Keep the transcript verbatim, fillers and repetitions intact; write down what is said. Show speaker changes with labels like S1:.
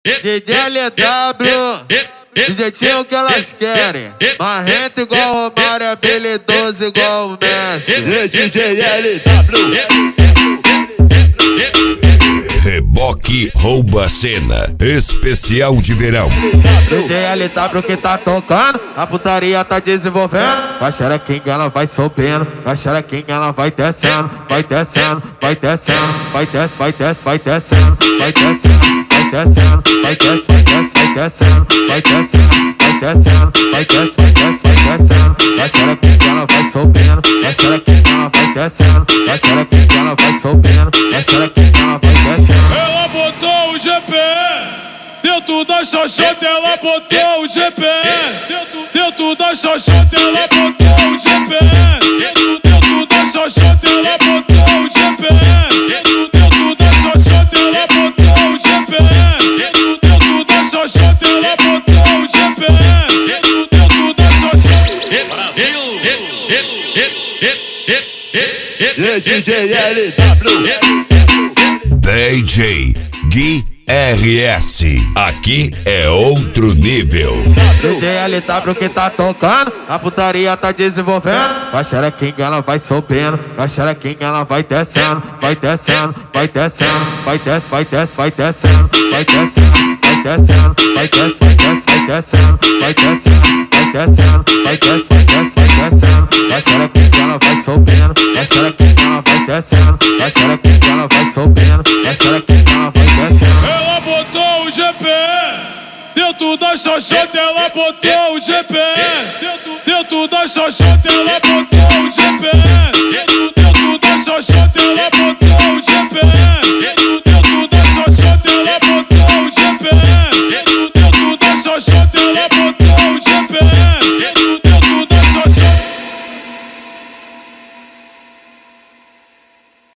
S1: D J L W, do jeitinho que elas querem. Marrento igual o Romário, habilidoso igual o Messi.
S2: D J L W.
S3: Reboque rouba cena, especial de verão.
S1: D J L W que tá tocando, a putaria tá desenvolvendo. Vai xerequinha, ela vai subindo, vai xerequinha, ela vai descendo, vai descendo, vai descendo, vai descendo, vai descendo, vai descendo, vai descendo, vai descendo, vai descendo, vai descendo, vai descendo, vai descendo, vai descendo, vai descendo, vai xerequinha, ela vai subindo, vai xerequinha, ela vai descendo, vai xerequinha, ela vai subindo, vai xerequinha, ela vai descendo.
S4: Ela botou o G P S dentro da xoxota, ela botou o G P S dentro, dentro da xoxota, ela botou o G P S dentro, dentro da xoxota, ela botou o G P S dentro, dentro da xoxota, ela botou o G P S dentro, dentro da xoxota, ela botou o G P S dentro, dentro da xoxota.
S2: Brasil, D J L W.
S3: D J Gui R S, aqui é outro nível.
S1: D J L W que tá tocando, a putaria tá desenvolvendo. Vai xerequinha, ela vai subindo, vai xerequinha, ela vai descendo, vai descendo, vai descendo, vai descendo, vai descendo, vai descendo, vai descendo, vai descendo, vai descendo, vai descendo, vai descendo, vai descendo, vai descendo, vai descendo, vai xerequinha, ela vai subindo, vai xerequinha, ela vai descendo, vai xerequinha, ela vai subindo, vai xerequinha, ela vai descendo.
S4: Ela botou o G P S dentro da xoxota, ela botou o G P S dentro, dentro da xoxota, ela botou o G P S dentro, dentro da xoxota, ela botou o G P S dentro, dentro da xoxota, ela botou